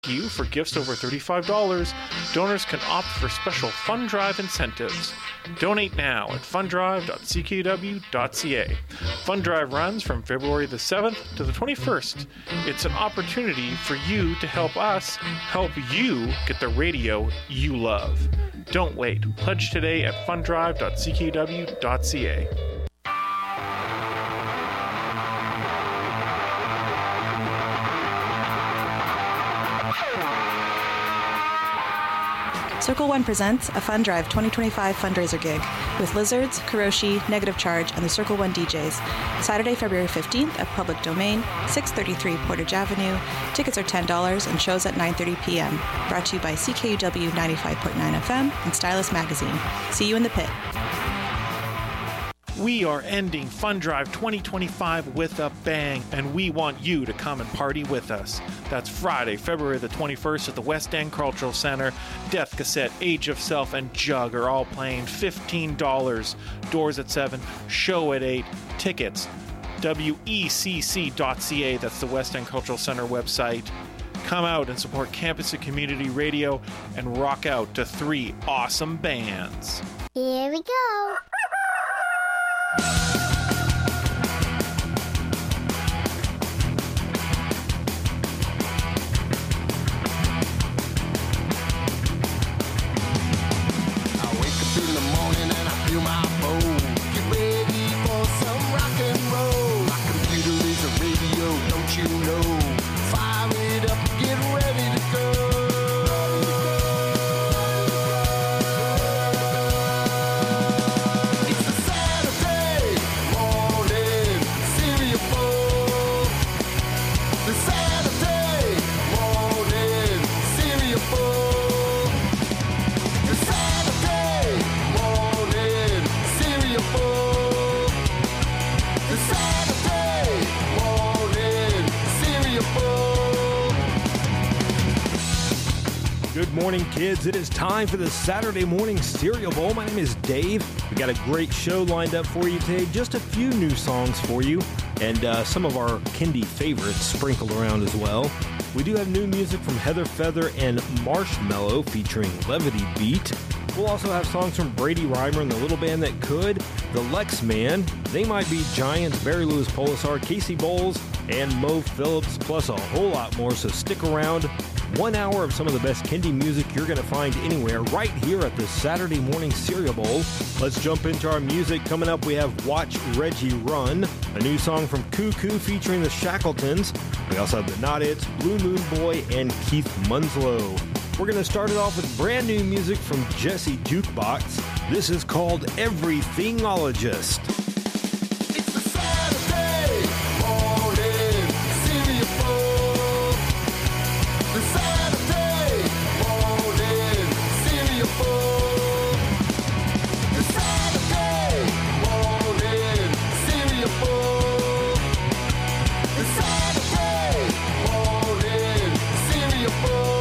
you for gifts over $35, donors can opt for special Fund Drive incentives. Donate now at funddrive.ckw.ca. Fund Drive runs from February the 7th to the 21st. It's an opportunity for you to help us help you get the radio you love. Don't wait. Pledge today at funddrive.ckw.ca. Circle One presents a Fund Drive 2025 fundraiser gig with Lizards, Kuroshi, Negative Charge, and the Circle One DJs. Saturday, February 15th at Public Domain, 633 Portage Avenue. Tickets are $10 and shows at 9:30 p.m. Brought to you by CKUW 95.9 FM and Stylus Magazine. See you in the pit. We are ending Fund Drive 2025 with a bang, and we want you to come and party with us. That's Friday, February the 21st at the West End Cultural Center. Death Cassette, Age of Self, and Jug are all playing $15. Doors at 7, show at 8. Tickets, wecc.ca. That's the West End Cultural Center website. Come out and support campus and community radio and rock out to 3 awesome bands. Here we go. Good morning, kids. It is time for the Saturday Morning Cereal Bowl. My name is Dave. We got a great show lined up for you today. Just a few new songs for you, and some of our Kindy favorites sprinkled around as well. We do have new music from Heather Feather and Marshmello featuring Levity Beat. We'll also have songs from Brady Reimer and the Little Band That Could, the Lex Man, They Might Be Giants, Barry Lewis Polisar, Casey Bowles, and Mo Phillips, plus a whole lot more, so stick around. 1 hour of some of the best Kindy music you're going to find anywhere right here at the Saturday Morning Cereal Bowl. Let's jump into our music. Coming up, we have Watch Reggie Run, a new song from Cuckoo featuring the Shackletons. We also have the Not-Its, Blue Moon Boy, and Keith Munslow. We're going to start it off with brand new music from Jesse Jukebox. This is called Everythingologist. It's the Saturday morning cereal bowl. The Saturday morning cereal bowl. The Saturday morning cereal bowl. The Saturday morning cereal bowl.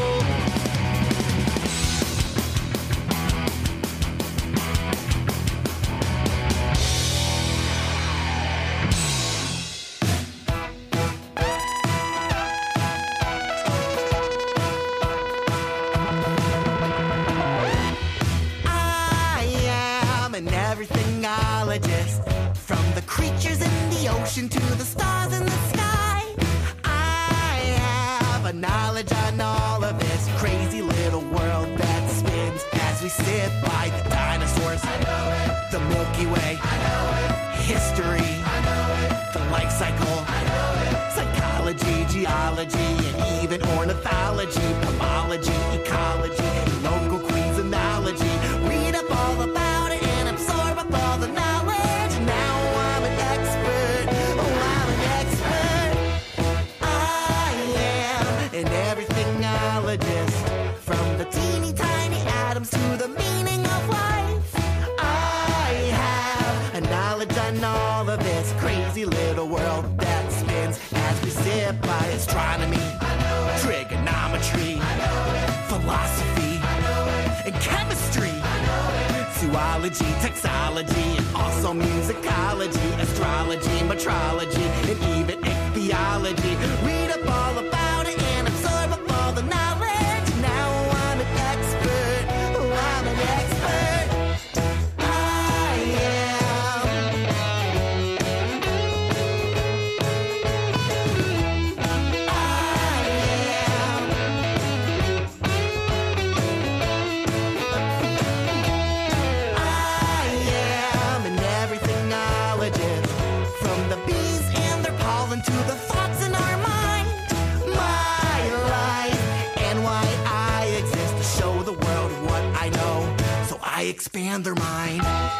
From the creatures in the ocean to the stars in the sky, I have a knowledge on all of this crazy little world that spins as we sit by the dinosaurs. I know it. The Milky Way. I know it. History. I know it. The life cycle. I know it. Psychology, geology, and even ornithology, pomology, ecology, and local queasonology. Read up all about it and absorb up all the knowledge. Now I'm an expert. Oh, I'm an expert. I am an everythingologist. From the teeny tiny atoms to the meaning of life, I have a knowledge on all of this crazy little world that spins as we sit by astronomy, trigonometry, philosophy, and chemistry, zoology, toxology, and also musicology, astrology, metrology, and even ichthyology. Read up all about it and absorb up all the expand their mind.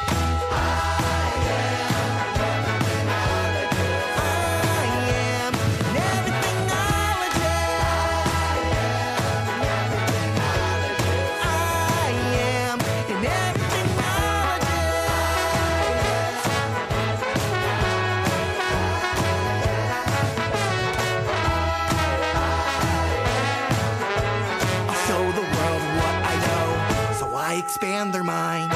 Expand their mind.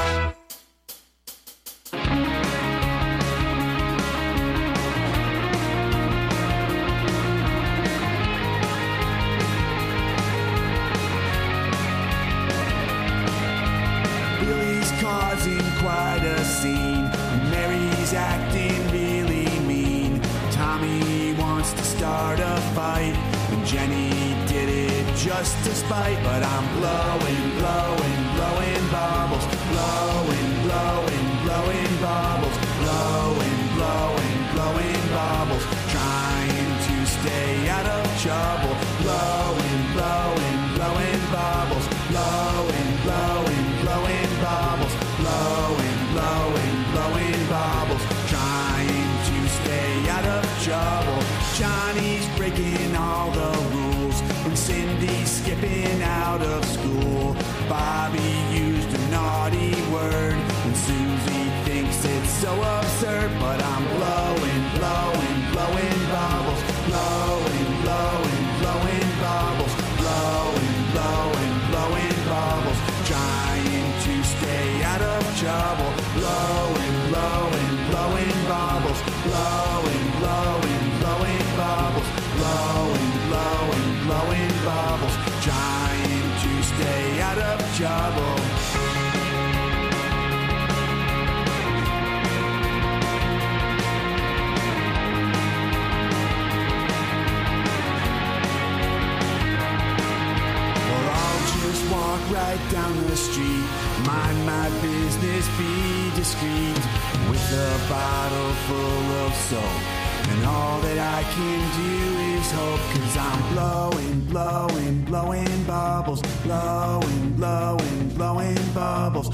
Billy's causing quite a scene. Mary's acting really mean. Tommy wants to start a fight, and Jenny did it just to spite. But I'm blowing bubbles, blowing bubbles, blowing bubbles, trying to stay out of trouble. Blowing bubbles, blowing bubbles, blowing bubbles, trying to stay out of trouble. Johnny's breaking all the rules, and Cindy's skipping out of school. Bobby used a naughty word, and Susie thinks it's so absurd. But I'm blowing bubbles, blowing bubbles, blowing bubbles, trying to stay out of trouble. Blowing bubbles, blowing bubbles, blowing bubbles, trying to stay out of trouble. Walk right down the street, mind my business, be discreet, with a bottle full of soap, and all that I can do is hope. 'Cause I'm blowing bubbles, blowing bubbles,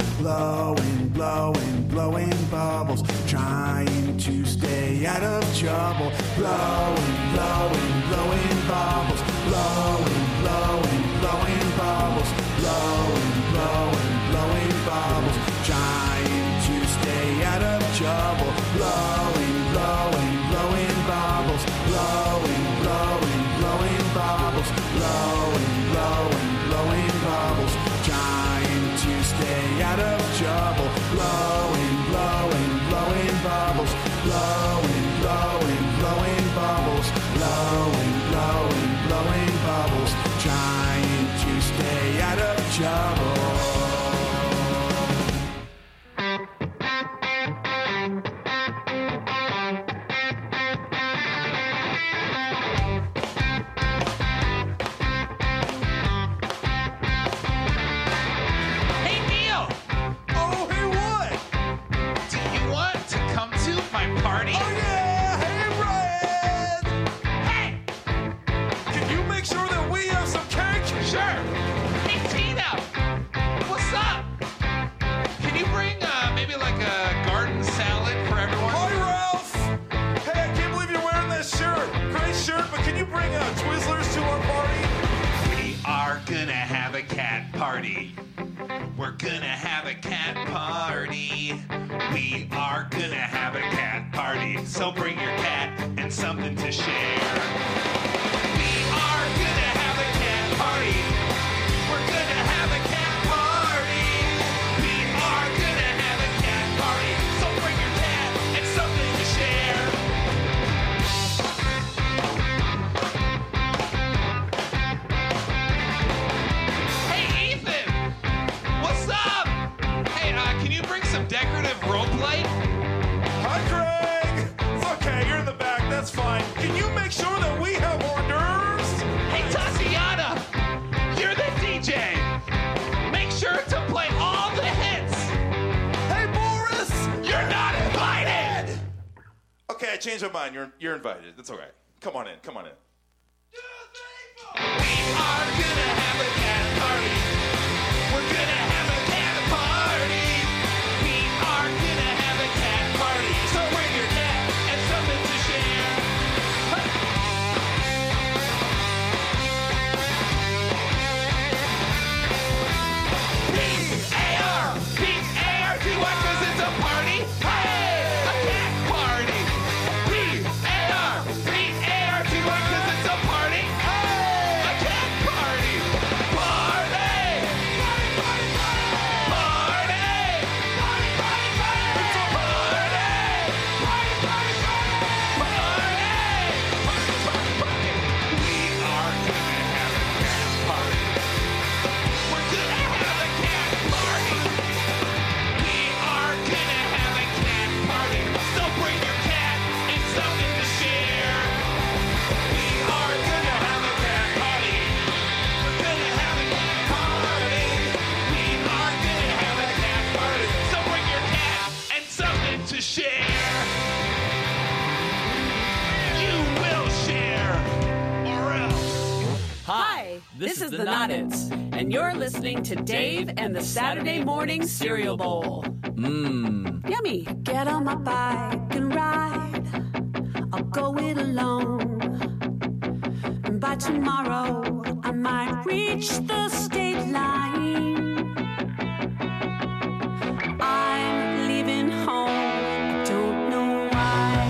blowing bubbles, trying to stay out of trouble. Blowing bubbles, blowing bubbles, blowing bubbles, trying to stay out of trouble. Blowing bubbles, blowing bubbles, blowing bubbles, trying to stay out of trouble. Blowing bubbles, blowing bubbles, blowing bubbles, trying to stay out of trouble. We're gonna have a cat party. We are gonna have a cat party. So bring your cat and something to share. We are gonna have a cat party. We're gonna have a cat party. We are gonna have a cat party. So bring your cat and something to share. Can you bring some decorative rope light? Hi, Greg! It's okay, you're in the back, that's fine. Can you make sure that we have hors d'oeuvres? Hey, Tatiana! You're the DJ! Make sure to play all the hits! Hey, Boris! You're not invited! Okay, I changed my mind. You're invited. That's okay. Come on in. 2, 3, 4! We are gonna have a cat party! We're gonna have a cat party! the Noddits, and you're listening to Dave and the Saturday Morning Cereal Bowl. Mmm. Yummy. Get on my bike and ride. I'll go it alone. And by tomorrow, I might reach the state line. I'm leaving home. I don't know why.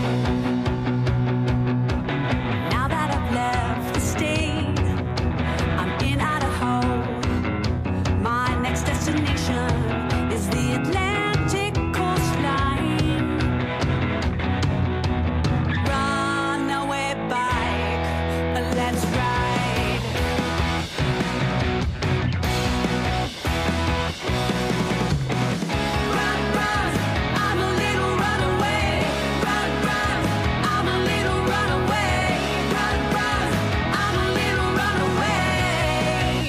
Now that I've left the state, I'm in Idaho. My next destination is the Atlantic coastline. Runaway bike, let's ride. Run, run, I'm a little runaway. Run, run, I'm a little runaway. Run, run, I'm a little runaway.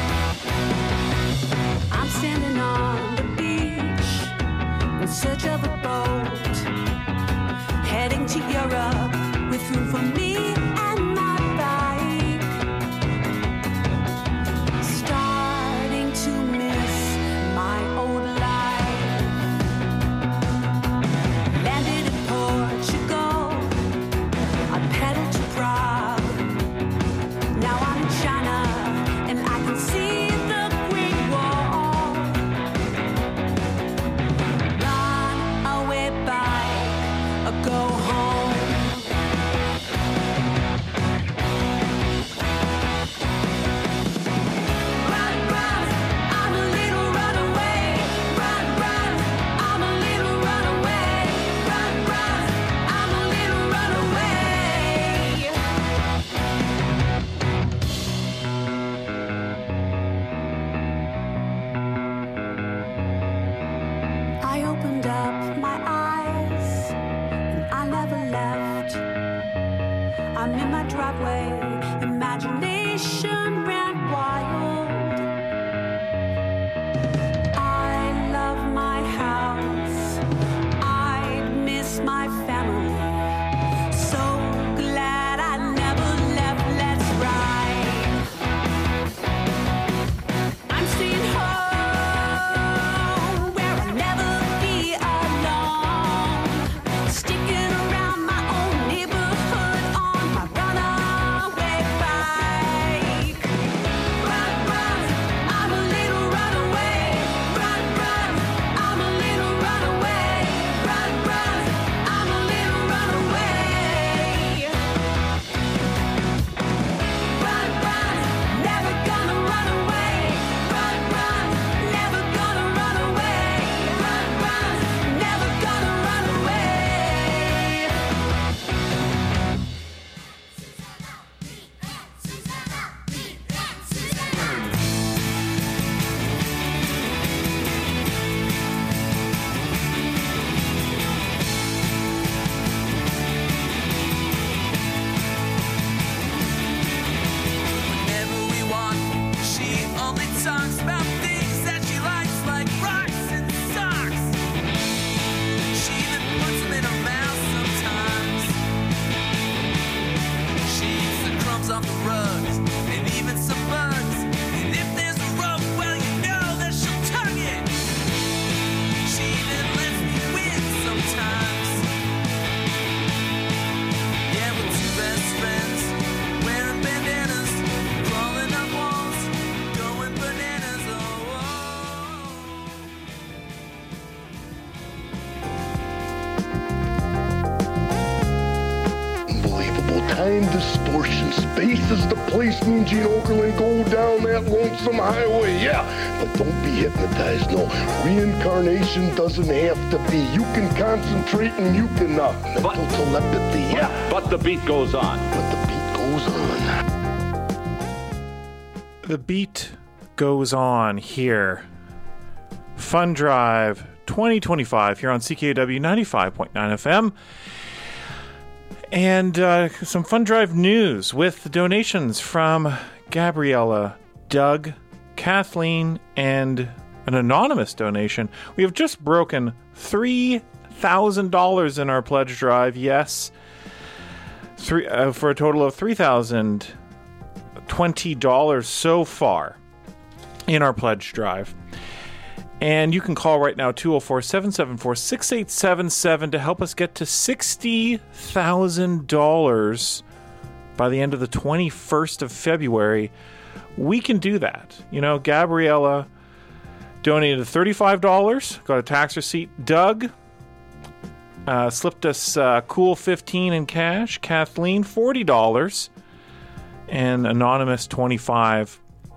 I'm standing on the beach in search of a boat, heading to Europe with room for me and my bike. Starting to miss my old life. Landed in Portugal, I pedaled to Prague. Now I'm in China and I can see the Great Wall. Run away bike, go home. Run, run, I'm a little runaway. Run, run, I'm a little runaway. Run, run, I'm a little runaway. I opened up my eyes and I never left. I'm in my driveway, imagination ran wild. I love my house, I miss my family. So glad I never left, let's ride. I'm staying home where I'll never be alone. Sticking around my own neighborhood on my runaway bike. Run, run, I'm a little runaway. Run, run, I'm a little runaway. Run, run, I'm a little runaway. Run, run, never gonna run away. Run, run, never gonna run away. Run, run, never gonna run away. Whenever we walk, she only talks about things that she likes, like rocks and socks. She even puts them in her mouth sometimes. She eats the crumbs off the rugs and even some bugs. And if there's a rope, well, you know that she'll tug it. She even lets me win sometimes. Yeah, we're two best friends, wearing bandanas, crawling up walls, going bananas. Oh, Unbelievable time distortion. Space is the place, mean Gene Okerlund, go down that lonesome highway. Yeah, but don't be hypnotized. No, reincarnation doesn't have to be. You can concentrate and you can mental telepathy. Yeah, But the beat goes on. but the beat goes on. The beat goes on here. Fun Drive 2025 here on CKW 95.9 FM. And some Fun Drive news with donations from Gabriella, Doug, Kathleen, and an anonymous donation. We have just broken $3,000 in our pledge drive. Yes. For a total of $3,000 $20 so far in our pledge drive. And you can call right now, 204-774-6877, to help us get to $60,000 by the end of the 21st of February. We can do that. You know, Gabriella donated $35, got a tax receipt. Doug slipped us cool $15 in cash. Kathleen, $40. And Anonymous, $25.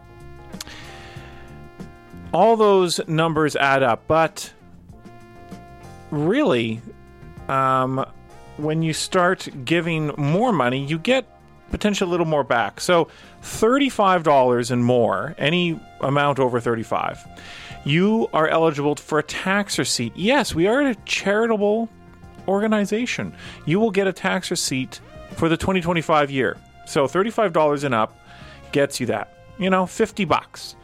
All those numbers add up, but really, when you start giving more money, you get potentially a little more back. So $35 and more, any amount over $35, you are eligible for a tax receipt. Yes, we are a charitable organization. You will get a tax receipt for the 2025 year. So $35 and up gets you that. You know, $50.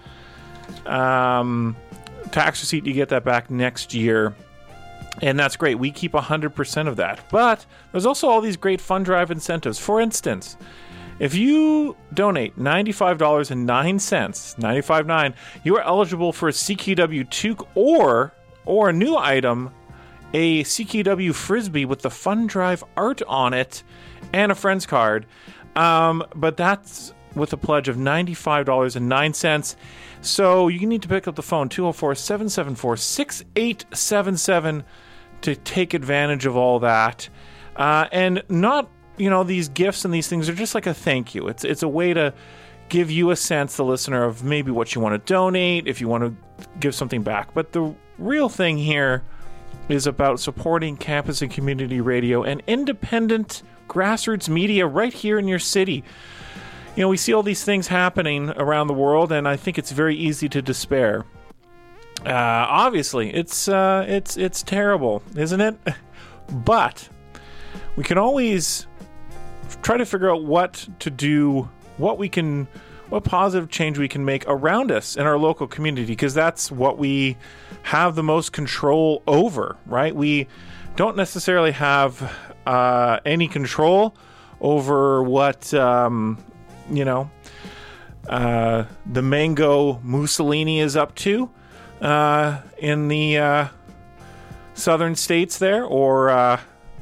Tax receipt, you get that back next year. And that's great. We keep 100% of that. But there's also all these great fund drive incentives. For instance, if you donate $95.09, $95.09, you are eligible for a CKW toque or a new item, a CKW Frisbee with the fund drive art on it and a friend's card. But that's with a pledge of $95.09. So you need to pick up the phone, 204-774-6877, to take advantage of all that. And not, you know, these gifts and these things are just like a thank you. It's a way to give you a sense, the listener, of maybe what you want to donate, if you want to give something back. But the real thing here is about supporting campus and community radio and independent grassroots media right here in your city. You know, we see all these things happening around the world, and I think it's very easy to despair. Obviously, it's terrible, isn't it? But we can always try to figure out what to do, what positive change we can make around us in our local community, because that's what we have the most control over, right? We don't necessarily have any control over what the Mango Mussolini is up to in the southern states there, or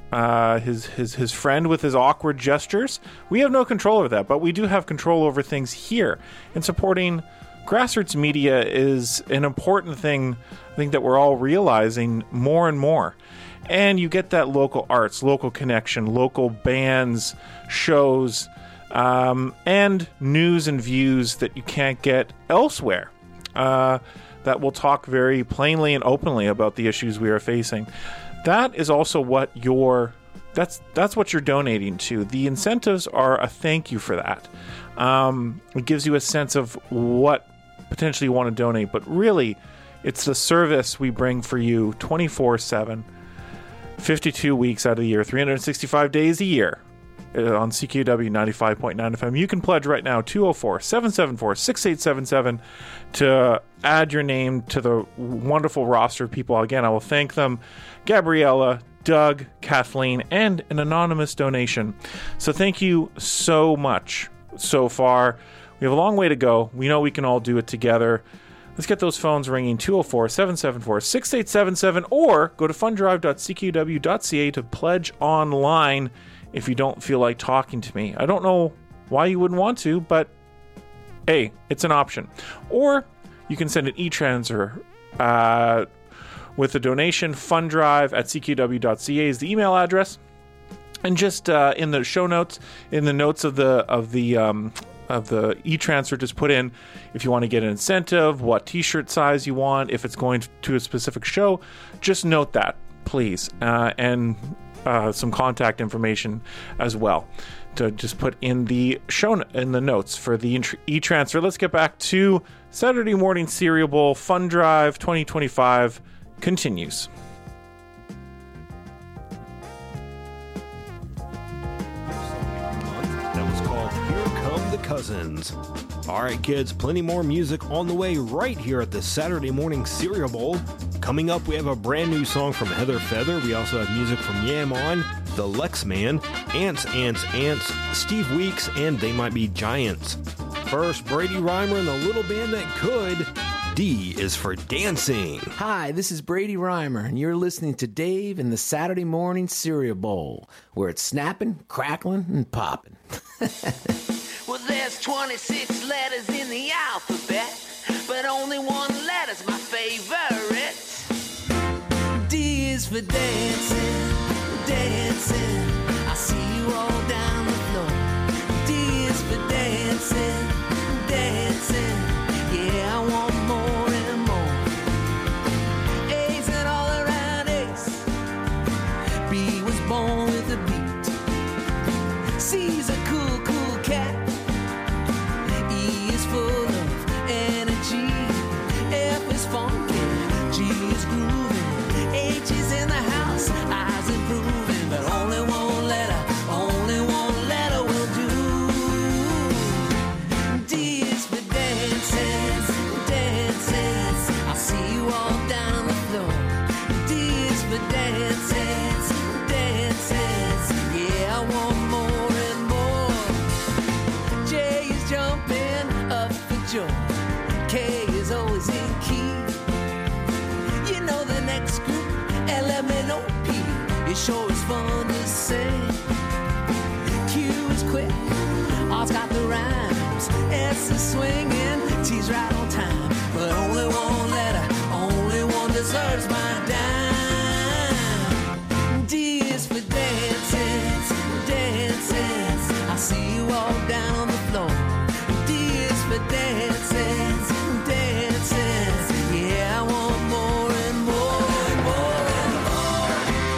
his friend with his awkward gestures. We have no control over that, but we do have control over things here. And supporting grassroots media is an important thing, I think, that we're all realizing more and more. And you get that local arts, local connection, local bands, shows, and news and views that you can't get elsewhere, that will talk very plainly and openly about the issues we are facing. That is also what that's what you're donating to. The incentives are a thank you for that. It gives you a sense of what potentially you want to donate, but really it's the service we bring for you 24/7, 52 weeks out of the year, 365 days a year. On CKW 95.9 FM. You can pledge right now, 204-774-6877, to add your name to the wonderful roster of people. Again, I will thank them: Gabriella, Doug, Kathleen, and an anonymous donation. So thank you so much so far. We have a long way to go. We know we can all do it together. Let's get those phones ringing, 204-774-6877, or go to funddrive.cqw.ca to pledge online if you don't feel like talking to me. I don't know why you wouldn't want to, but hey, it's an option. Or you can send an e-transfer with a donation. funddrive@cqw.ca is the email address. And just in the show notes, in the notes of the e-transfer, just put in if you want to get an incentive, what t-shirt size you want, if it's going to a specific show. Just note that, please. And some contact information as well to just put in the notes for the e-transfer. Let's get back to Saturday Morning Cereal Bowl. Fund Drive 2025 continues. That was called Here Come the Cousins. All right, kids, plenty more music on the way right here at the Saturday Morning Cereal Bowl. Coming up, we have a brand new song from Heather Feather. We also have music from Yam On, The Lex Man, Ants, Steve Weeks, and They Might Be Giants. First, Brady Reimer and the little band that could. D is for dancing. Hi, this is Brady Reimer, and you're listening to Dave in the Saturday Morning Cereal Bowl, where it's snapping, crackling, and popping. Well, there's 26 letters in the alphabet, but only one letter's my favorite. D is for dancing, dancing. I see you all down the floor. D is for dancing, dancing. Yeah, I want more and more. A's and all around A's. B was born with a beat. C's a cool, cool cat. E is full of energy. F is funky. G is grooving. H is in the house. I's improving. But only one letter will do. D is for dancing, dancing. I see you all down the floor. D is for dancing, dancing. Yeah, I want more and more. J is jumping up for joy. K is always in key. You know the next group, LMNOP. It sure is fun to sing. Q is quick, R's got the rhymes. S is swinging, T's right on time. But only one letter, only one deserves my dime. D is for dancing, dancing. I see you all down on the floor. D is for dancing, dancing. Yeah, I want more and more and more and more.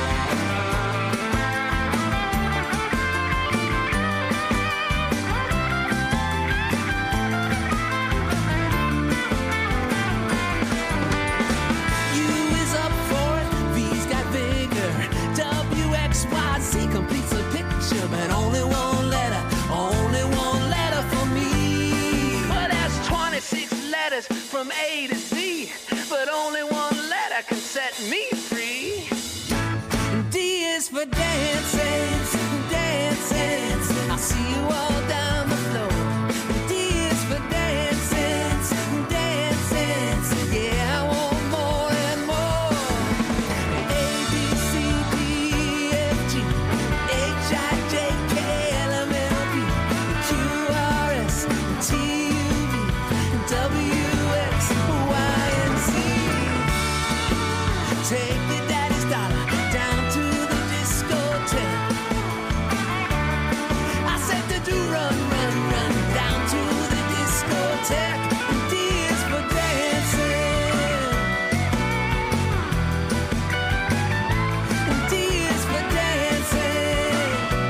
U is up for it, V's got vigor. W, X, Y, Z completes the picture, but only one letter for me. Well, that's 26 letters from A to Z, but only one letter can set me free. D is for dancing, dancing. I see you all down the floor. D is for dancing, dancing. Yeah, I want more and more. A, B, C, D, F, G, H, I, J, K, L, M, N, O, P, Q, R, S, T, U, V, W, X, Y, and Z. Take the daddy's dollar down to the discotheque. I said to do run, run, run down to the discotheque. D is for dancing. D is for dancing.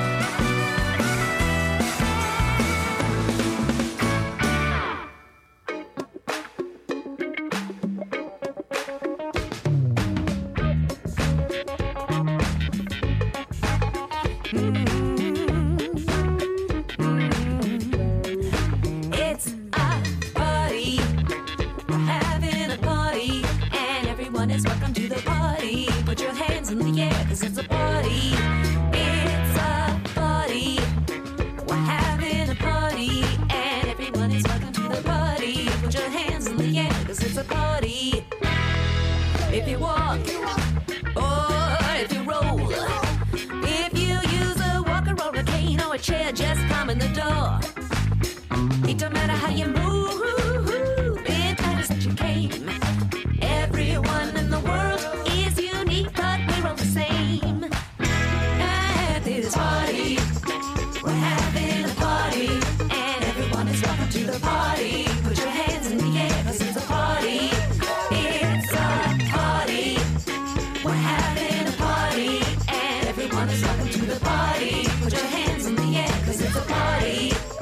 It's a party. We're having a party, and everyone is welcome to the party. Put your hands in the air, 'cause it's a party. It's a party. We're having a party, and everyone is welcome to the party. Put your hands in the air, 'cause it's a party. If you walk, or if you roll, if you use a walker or a cane or a chair, just come in the door. It don't matter how you move, it matters that you came. Everyone in the world is unique, but we're all the same. At this party, we're having a party, and everyone is welcome to the party. Put your hands in the air, 'cause it's a party. It's a party. We're having a party, and everyone is welcome to the party. Put your hands in the air, 'cause it's a party.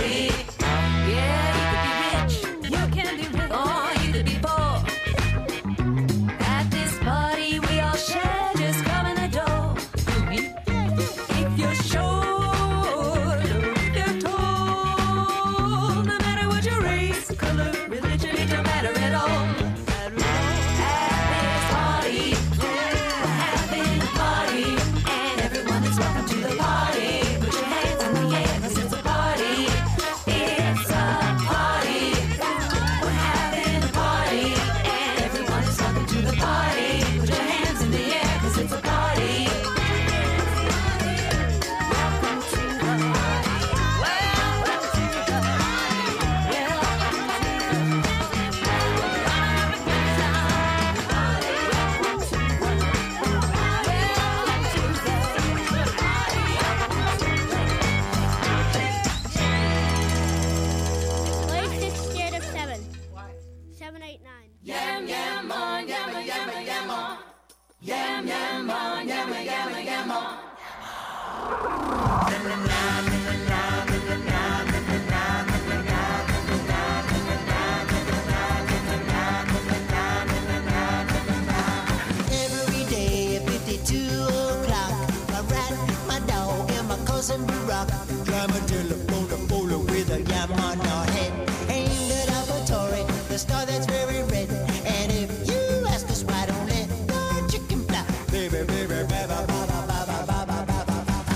party. Yeah, you could be rich. You can be rich. Or you could be poor. At this party we all share. Just come in the door. If you're short or if you're tall, no matter what your race, color, religion, it don't matter at all. At this party, we're having a party, and everyone is welcome to the party. Put your hands in the air, 'cause it's a party. It's a party. We're having a party, and everyone is welcome to the party. Put your hands in the air, 'cause it's a party. Play 6 scared of 7. 7, 8, 9. Yam yam on, yamma yamma yamma. Yam yam on, yamma yamma yamma. Every day at 52 o'clock, my rat, my dog, and my cousin Barack climb a telephone pole with a yam on our head. Aimed at Alphatori, the star that's very red. And if you ask us why don't let the chicken fly, baby, baby, baby, ba ba ba ba ba ba ba ba ba.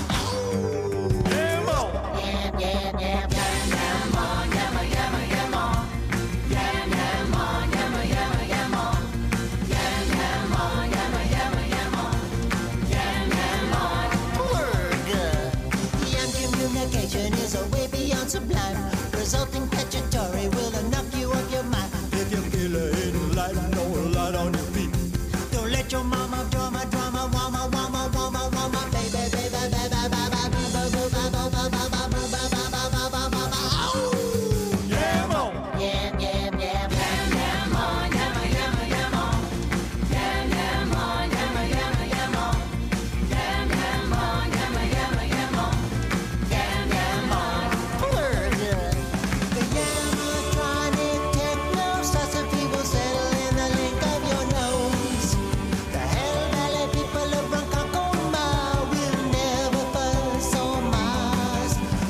Yam on, yam yam yam Yam on, yamma yamma yamma. Yam yam on, yamma yamma yamma. Yam yam on, yamma yamma yamma. Yam yam on. word. Yam communication is a way beyond sublime, resulting statutory will knock you off your mind. If your killer ain't light, no light on your feet. Don't let your mama drama, wama, wama, wama, wama, baby, baby, baby, baby, Yam on. yam, yam, yam, Yam yam on, yamma yamma yamma. Yam yam on, yamma yamma yamma. Yam yam on, yamma yamma yamma. Yam yam on. word. The yamatronic techno starts if people settle in the link of your nose. The Hell Valley people of Ronkonkoma will never fuss on Mars.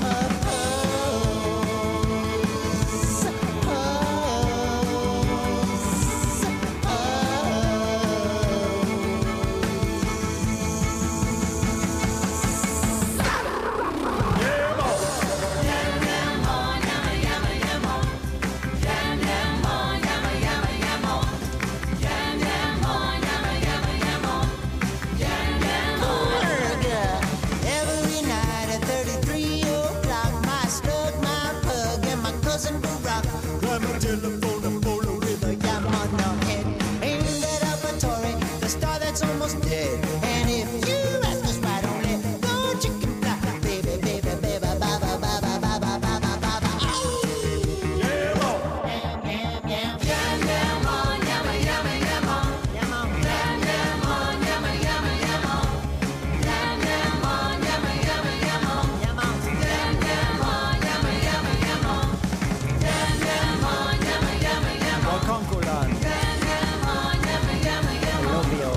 Yam yam on, yamma yamma yamma. Yam yam on, yamma yamma yamma. Yam yam on, yamma yamma yamma. Yam yam on. Every night at 33 o'clock, my slug, my pug, and my cousin Barack climb a telephone pole with a yam on our head. Aimed at Alphatori, the star that's almost dead. And if you ask us why don't let the chicken fly, baby, baby, baby, ba ba ba ba ba ba ba ba ba ba. Yam on. Yam, yam, yam, Yam yam on, yamma yamma yamma. yam on. Yam yam on, yamma yamma yamma. Yam yam on, yamma yamma yamma. Yam on. Yam yam on, yamma yamma yamma. Yam yam on, yamma yamma yamma. Concolan, Yam yam on, yamma yamma yamma. Romeo.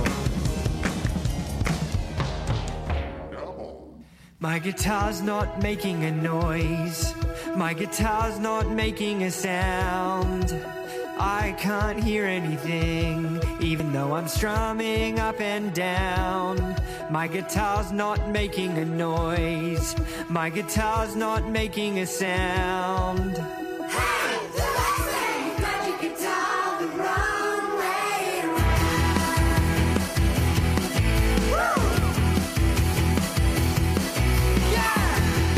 My guitar's not making a noise. My guitar's not making a sound. I can't hear anything, even though I'm strumming up and down. My guitar's not making a noise. My guitar's not making a sound. Hey, the last thing, you got your guitar the wrong way around. Woo! Yeah!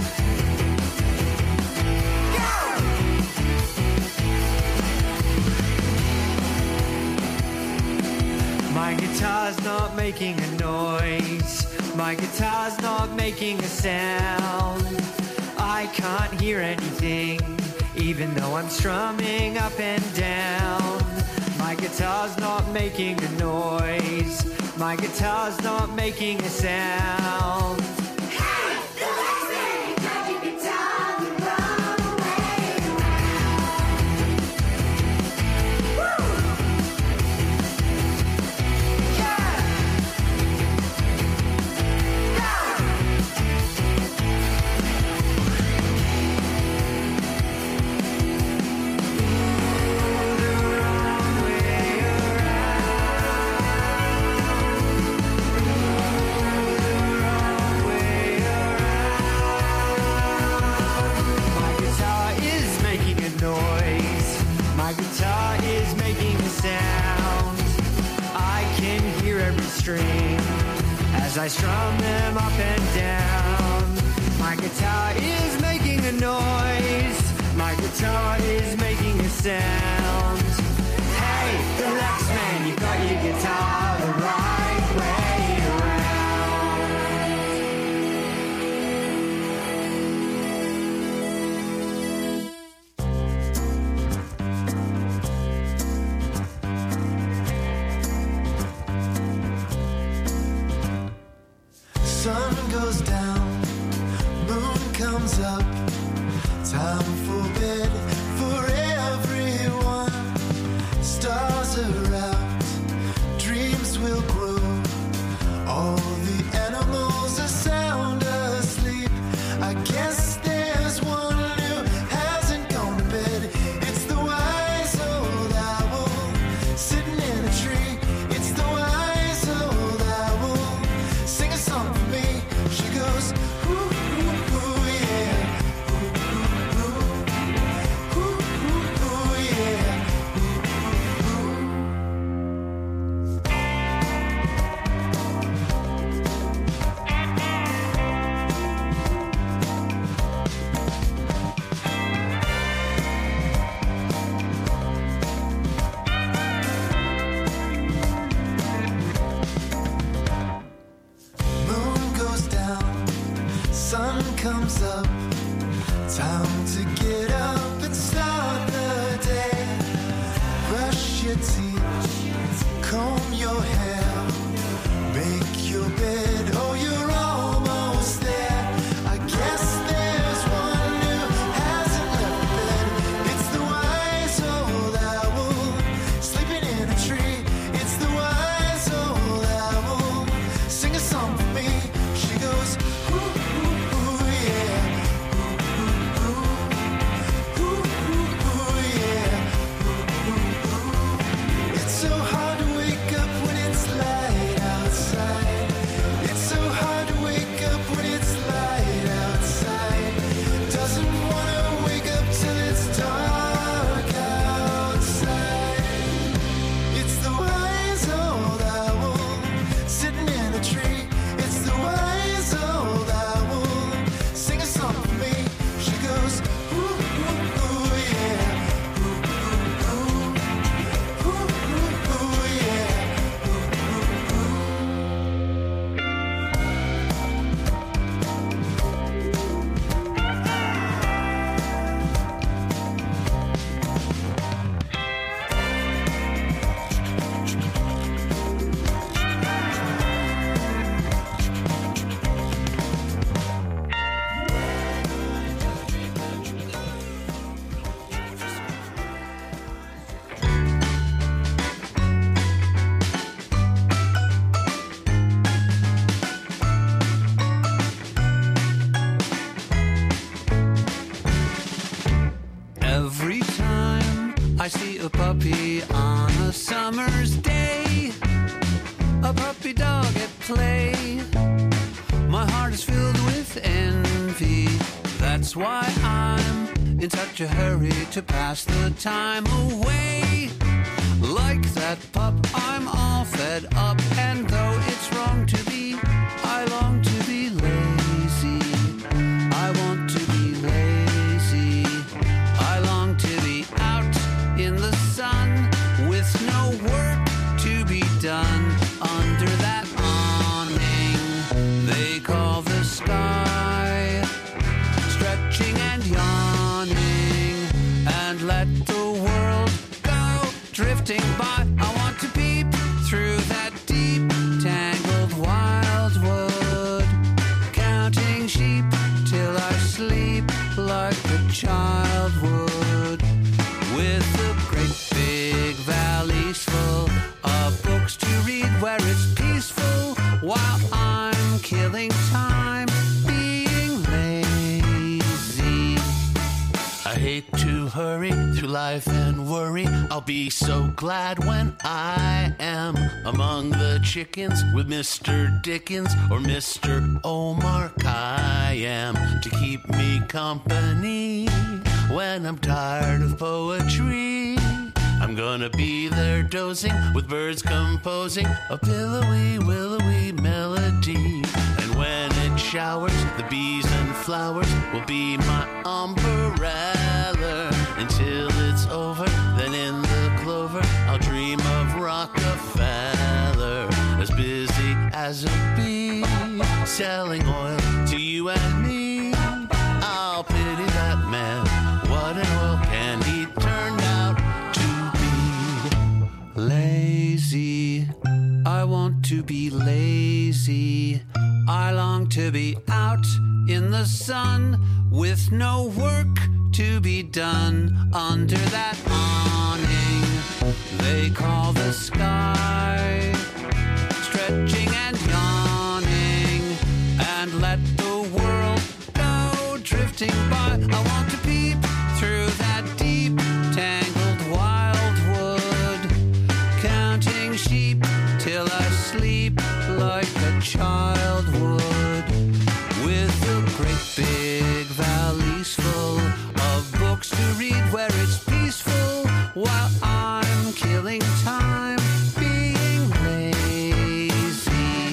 Go! My guitar's not making a noise. My guitar's not making a sound. I can't hear anything, even though I'm strumming up and down. My guitar's not making a noise. My guitar's not making a sound. Hey, the last thing, you got your guitar the wrong I strum them up and down. My guitar is making a noise. My guitar is making a sound. Hey, Deluxe Man, you got your guitar the right way Sun goes down, moon comes up. Time for bed for everyone. Stars are out, dreams will grow. All the animals are sound asleep. I guess there's one who hasn't gone to bed. It's the wise old owl sitting in a tree. It's the wise old owl. Sing a song for me. She goes, ooh, ooh, ooh, yeah. Moon goes down, sun comes up. Time to get up and start the day. Brush your teeth, comb your hair, make your bed. Oh, you're almost there. I guess there's one who hasn't left bed. It's the wise old owl sleeping in a tree. It's the wise old owl. Sing a song for me. She goes, ooh, ooh, ooh, yeah. It's so hard to wake up when it's light outside. It's so hard to wake up when it's light outside. Doesn't wanna wake up till it's dark outside. It's the wise old owl sitting in a tree. It's the wise old owl. Sing a song for me. She goes, ooh, ooh, ooh, yeah. Every time I see a puppy on a summer's day, a puppy dog at play, my heart is filled with envy. That's why I'm in such a hurry to pass the time away. Like that pup, I'm all fed up, and though it's wrong to be, I long to be lazy. I want to be lazy. I long to be out in the sun with no work to be done under that awning they call the sky, stretching and yawning, and let the world go drifting by. I want to peep through that deep, tangled wildwood, counting sheep till I sleep like a child would, with the great big valleys full of books to read where it's peaceful, while I'm killing time being lazy. I hate to hurry through life and worry. I'll be so glad when I am among the chickens with Mr. Dickens or Mr. Omar Khayyam to keep me company when I'm tired of poetry. I'm gonna be there dozing with birds composing a pillowy, willowy melody. And when it showers, the bees and flowers will be my umbrella. Until it's over, then in the clover, I'll dream of Rockefeller. As busy as a bee, selling oil to you and me. I'll pity that man. What an oil can he turn out to be? Lazy, I want to be lazy. I long to be out in the sun with no work to be done under that awning they call the sky. Stretching and yawning and let the world go drifting by. I want to peep through that deep tangled wildwood, counting sheep till I sleep like a child would, with the great big valleys full of books to read where it's peaceful, while I'm killing time being lazy.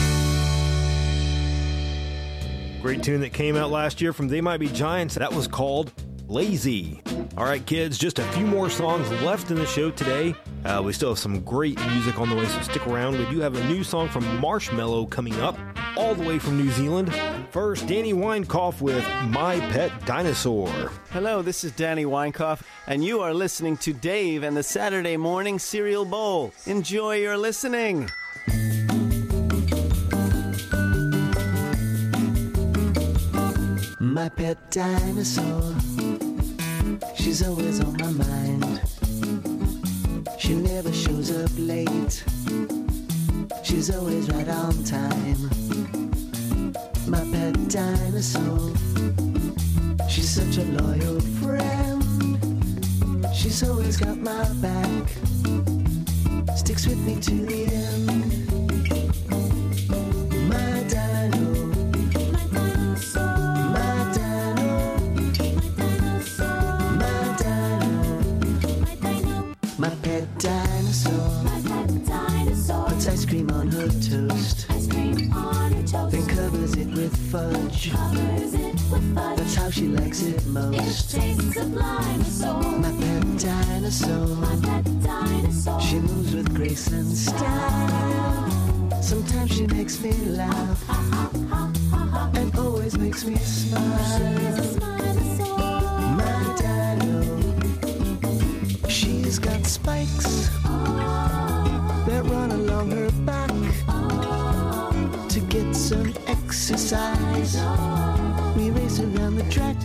Great tune that came out last year from They Might Be Giants. That was called Lazy. All right, kids, just a few more songs left in the show today. We still have some great music on the way, so stick around. We do have a new song from Marshmello coming up, all the way from New Zealand. First, Danny Weinkauf with My Pet Dinosaur. Hello, this is Danny Weinkauf, and you are listening to Dave and the Saturday Morning Cereal Bowl. Enjoy your listening. My pet dinosaur, she's always on my mind. She never shows up late, she's always right on time. My pet dinosaur, she's such a loyal friend. She's always got my back, sticks with me to the end. My dino, my dino, my dino, my pet dinosaur, puts ice cream on her toast, then covers it with fudge. That's how she likes it most. My pet dinosaur, she moves with grace and style. Sometimes she makes me laugh and always makes me smile. My dino, she's got spikes that run along her back to get some exercise. We race around the track.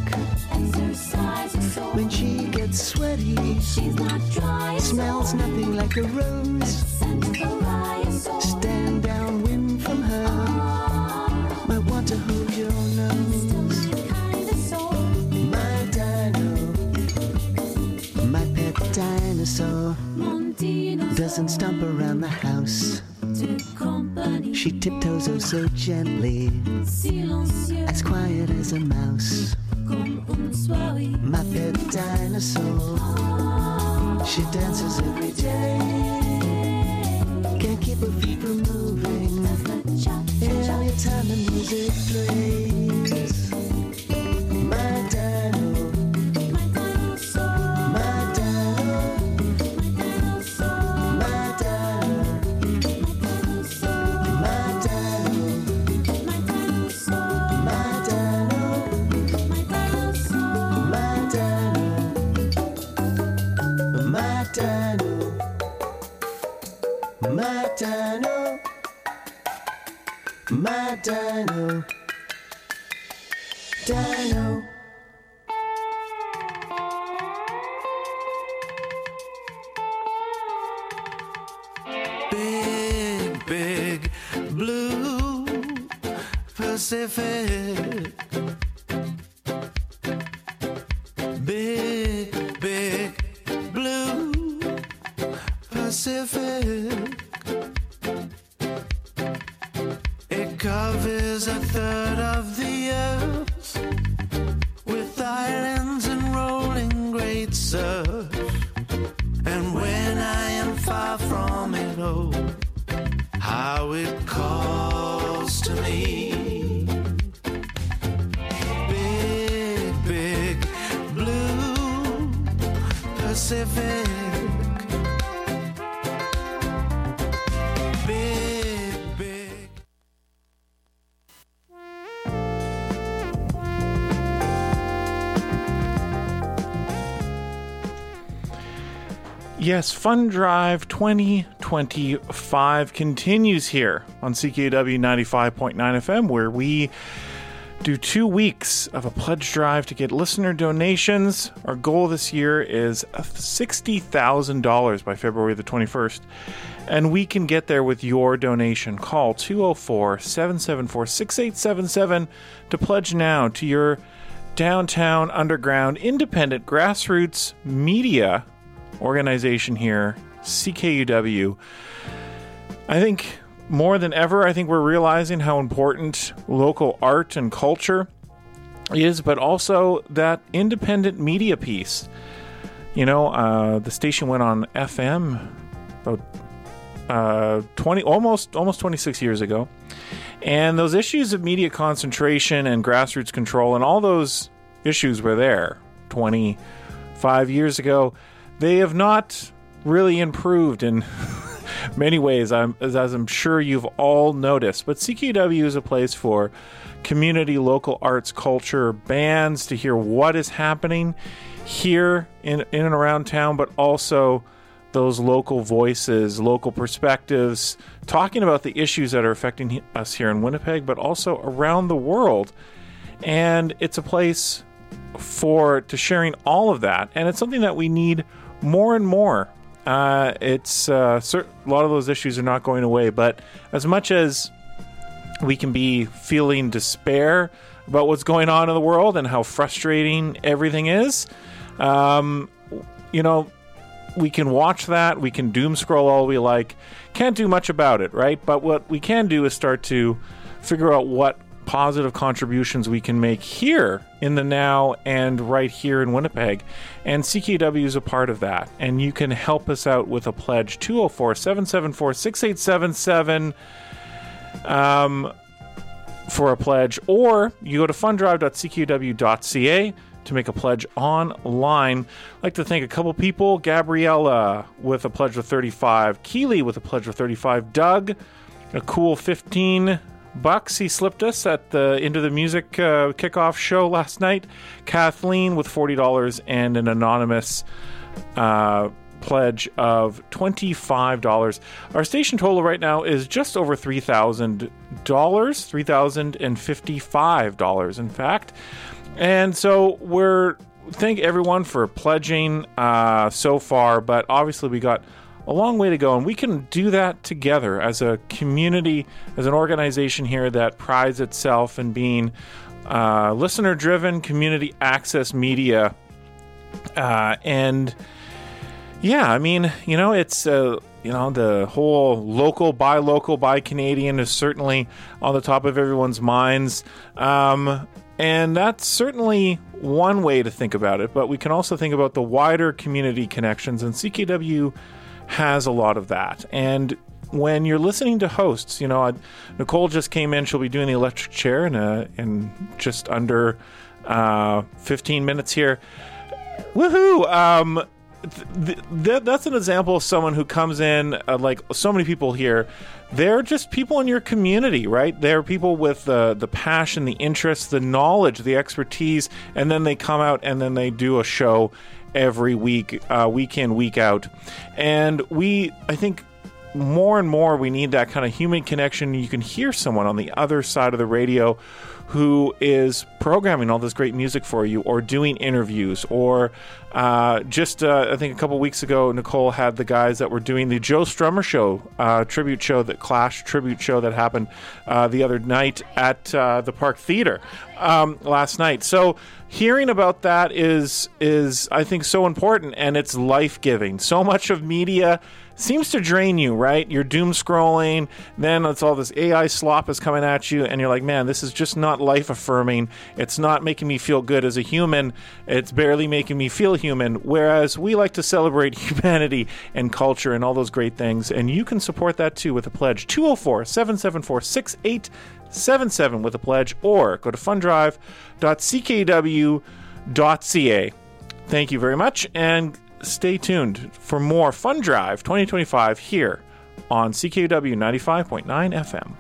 When she gets sweaty, she's not dry. Smells nothing like a rose. Stand downwind from her. Might want to hold your nose. My dino, my pet dinosaur, doesn't stomp around the house. She tiptoes oh so gently, as quiet as a mouse. My pet dinosaur, she dances every day. Can't keep her feet from moving anytime the music plays. My dino, my dino, my dino, my dino, my dino, dino. Big, big blue Pacific. Big, big blue Pacific. It covers a third of the earth with islands and rolling great surf. And Pacific. Big, big. Yes, Fun Drive 2025 continues here on CKUW 95.9 FM, where we do 2 weeks of a pledge drive to get listener donations. Our goal this year is $60,000 by February the 21st, and we can get there with your donation. Call 204-774-6877 to pledge now to your downtown, underground, independent, grassroots media organization here, CKUW. I think more than ever, I think we're realizing how important local art and culture is, but also that independent media piece. You know, the station went on FM about almost 26 years ago, and those issues of media concentration and grassroots control and all those issues were there 25 years ago. They have not really improved in many ways, as I'm sure you've all noticed. But CKUW is a place for community, local arts, culture, bands to hear what is happening here in and around town, but also those local voices, local perspectives, talking about the issues that are affecting us here in Winnipeg, but also around the world. And it's a place to sharing all of that. And it's something that we need more and more. A lot of those issues are not going away, but as much as we can be feeling despair about what's going on in the world and how frustrating everything is, you know, we can watch that, we can doom scroll all we like, can't do much about it, right? But what we can do is start to figure out what positive contributions we can make here in the now and right here in Winnipeg. And CKUW is a part of that. And you can help us out with a pledge, 204-774-6877 for a pledge. Or you go to fundrive.ckuw.ca to make a pledge online. I'd like to thank a couple people. Gabriella with a pledge of $35. Keely with a pledge of $35. Doug, a cool $15 he slipped us at the Into the Music kickoff show last night. Kathleen with $40 and an anonymous pledge of $25. Our station total right now is just over $3,000, $3,055 in fact. And so thank everyone for pledging so far, but obviously we got a long way to go, and we can do that together as a community, as an organization here that prides itself in being listener-driven, community access media. And yeah, I mean, you know, it's the whole local, buy Canadian is certainly on the top of everyone's minds. And that's certainly one way to think about it, but we can also think about the wider community connections, and CKUW has a lot of that. And when you're listening to hosts, you know, Nicole just came in. She'll be doing the electric chair in just under 15 minutes here. Woohoo! That's an example of someone who comes in, like so many people here. They're just people in your community, right? They're people with the passion, the interest, the knowledge, the expertise, and then they come out and then they do a show every week, week in, week out. And I think more and more we need that kind of human connection. You can hear someone on the other side of the radio who is programming all this great music for you, or doing interviews, or I think a couple weeks ago, Nicole had the guys that were doing the Joe Strummer show, tribute show, that Clash tribute show that happened the other night at the Park Theater last night. So hearing about that is I think so important, and it's life-giving. So much of media seems to drain you, right? You're doom scrolling, then it's all this AI slop is coming at you, and you're like, man, this is just not life affirming. It's not making me feel good as a human. It's barely making me feel human. Whereas we like to celebrate humanity and culture and all those great things, and you can support that too with a pledge. 204-774-6877 with a pledge, or go to fundrive.ckuw.ca. Thank you very much, and stay tuned for more Fun Drive 2025 here on CKUW 95.9 FM.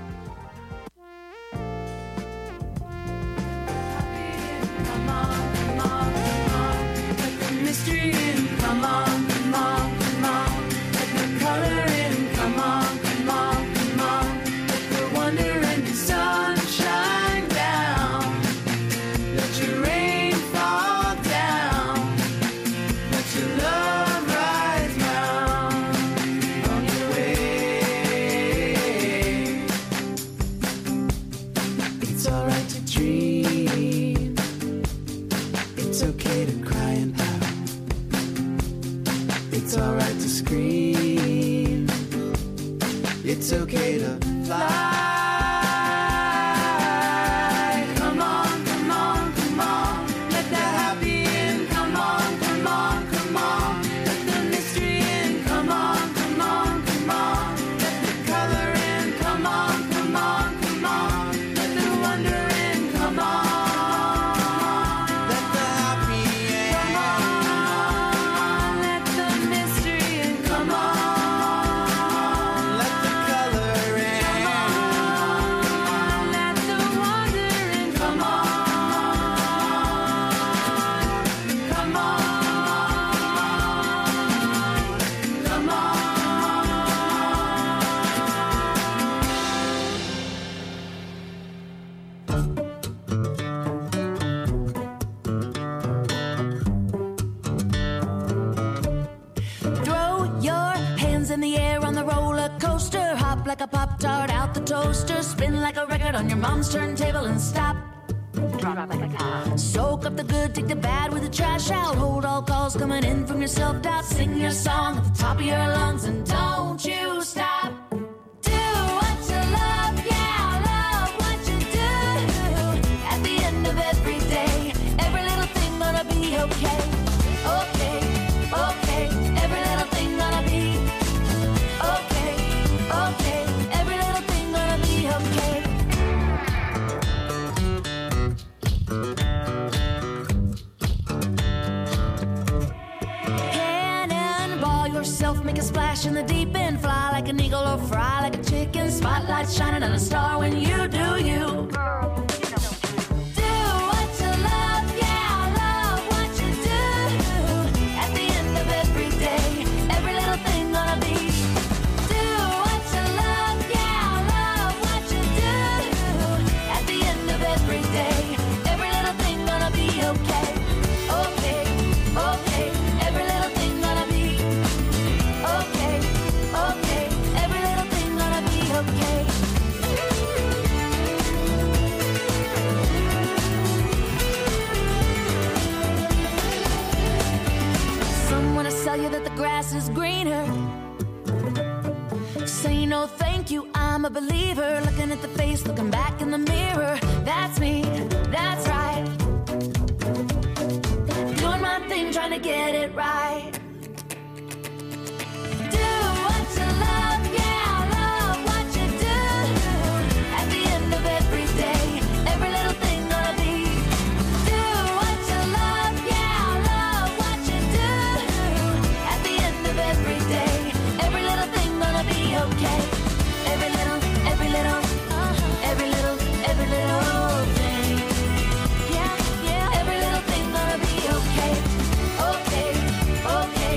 Mystery in, come on, come on, come on. Let the color in, come on, come on, come on. Let the wonder and the sunshine down. Let your rain fall down. Let your love rise round on your way. It's alright to dream. It's okay to cry and pout. It's alright to scream. It's okay to fly. Come on, come on, come on. Let the happy in. Come on, come on, come on. Let the mystery in. Come on, come on, come on. Let the color in. Come on, come on, come on. Let the wonder in. Come on. Let the happy in. Come on. Let the mystery in. Come on. Let the color in. Come on. Let the wonder in. Come on. Come on. Come on. Throw your hands in the air on the roller coaster. Hop like a Pop-Tart out the toaster. Spin like a record on your mom's turntable and stop. Drop like a top. Soak up the good, take the bad with the trash out. Hold all calls coming in from your self-doubt. Sing your song at the top of your lungs and don't you stop. Do what you love, yeah, love what you do. At the end of every day, every little thing gonna be okay. Okay, okay, every little thing gonna be okay. Okay, every little thing gonna be okay. Cannonball yourself, make a splash in the deep end. Fly like an eagle or fry like a chicken. Spotlight shining on a star when you do you. Do what you love, yeah, love what you do. At the end of every day, every little thing gonna be. Do what you love, yeah, love what you do. At the end of every day, every little thing gonna be okay. Okay, okay, every little thing gonna be okay. Okay, every little thing gonna be okay. Someone to tell you that the grass is greener. Say no thank you, I'm a believer. Looking at the face, looking back in the mirror. That's me, that's right. Doing my thing, trying to get it right. Do what you love, yeah, love what you do. At the end of every day, every little thing gonna be. Do what you love, yeah, love what you do. At the end of every day, every little thing gonna be okay. Every little, every little, every little, every little thing. Yeah, yeah, every little thing gonna be okay. Okay, okay,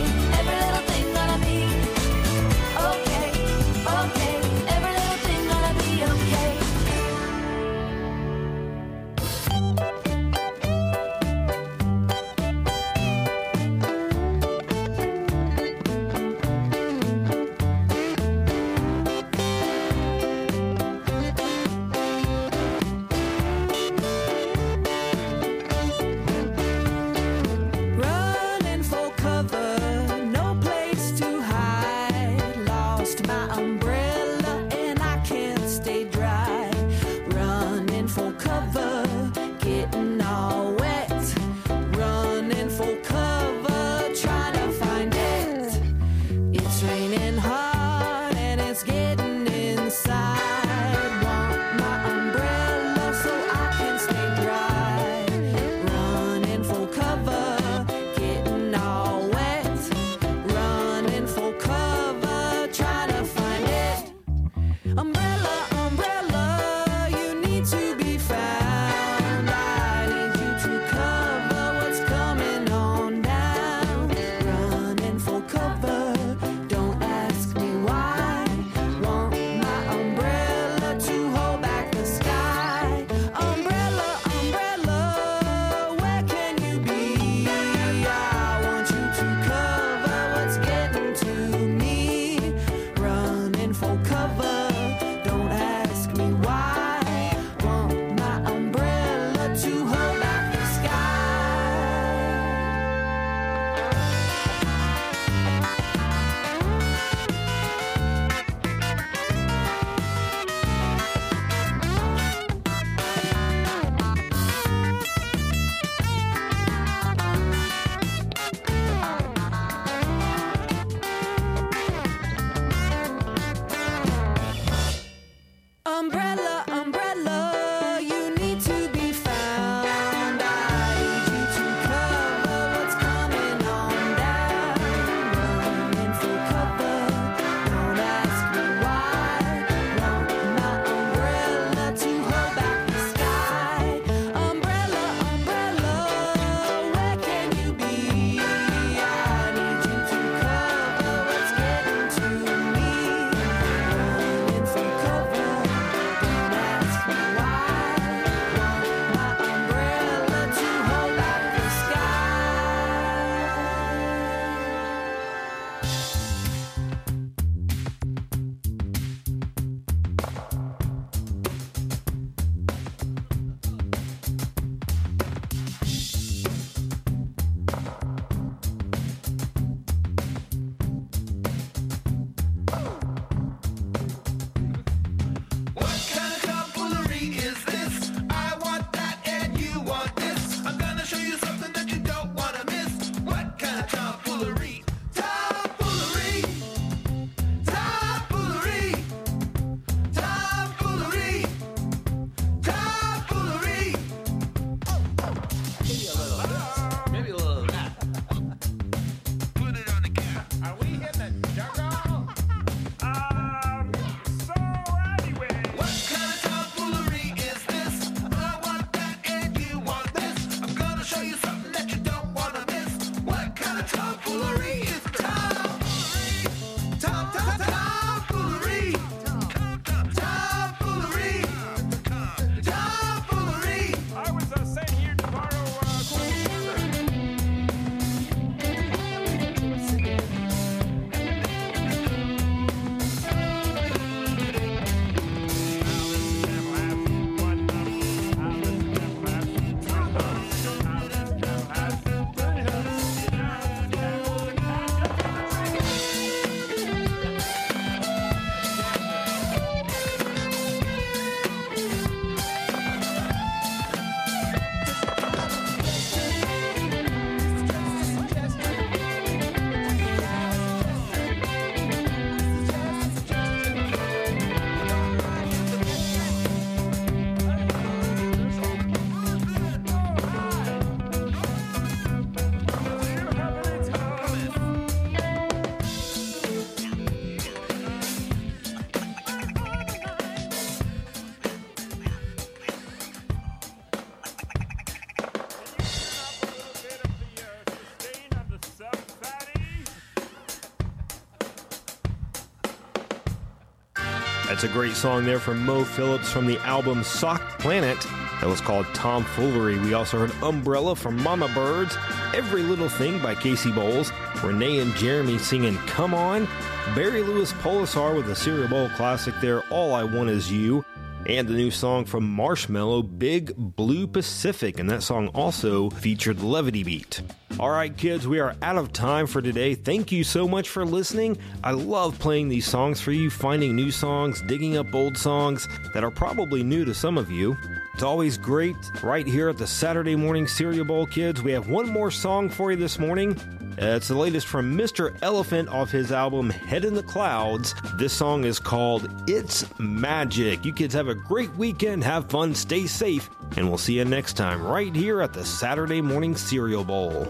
That's a great song there from Mo Phillips from the album Sock Planet. That was called Tomfoolery. We also heard Umbrella from Mama Birds, Every Little Thing by Casey Bowles, Renee and Jeremy singing Come On, Barry Lewis Polisar with a Cereal Bowl classic there, All I Want Is You, and the new song from Marshmello, Big Blue Pacific, and that song also featured Levity Beat. All right, kids, we are out of time for today. Thank you so much for listening. I love playing these songs for you, finding new songs, digging up old songs that are probably new to some of you. It's always great right here at the Saturday Morning Cereal Bowl, kids. We have one more song for you this morning. It's the latest from Mr. Elephant off his album Head in the Clouds. This song is called It's Magic. You kids have a great weekend, have fun, stay safe, and we'll see you next time right here at the Saturday Morning Cereal Bowl.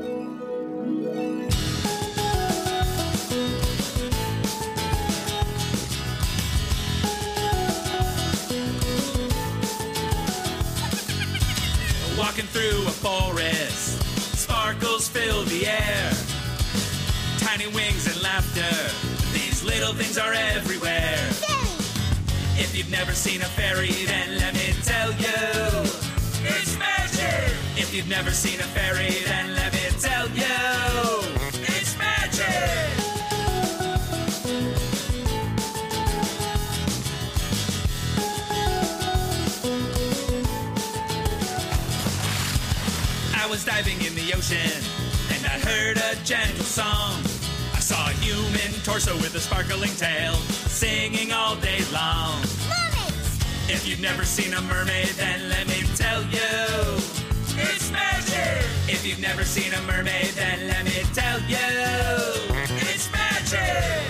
Walking through a forest, sparkles fill the air. Tiny wings and laughter, these little things are everywhere. If you've never seen a fairy, then let me tell you, it's magic. If you've never seen a fairy, then let me tell you, it's magic. I was diving in the ocean, and I heard a gentle song. I saw a human torso with a sparkling tail, singing all day long. Mermaids! If you've never seen a mermaid, then let me tell you, it's magic! If you've never seen a mermaid, then let me tell you, it's magic!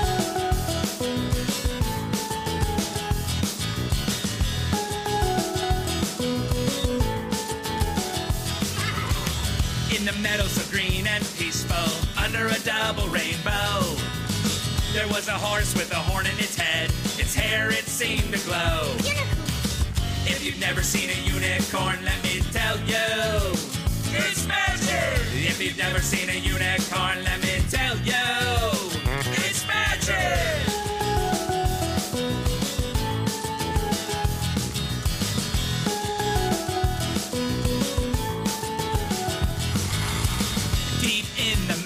In the meadow so green and peaceful, under a double rainbow, there was a horse with a horn in its head. Its hair, it seemed to glow. If you've never seen a unicorn, let me tell you, it's magic. If you've never seen a unicorn, let me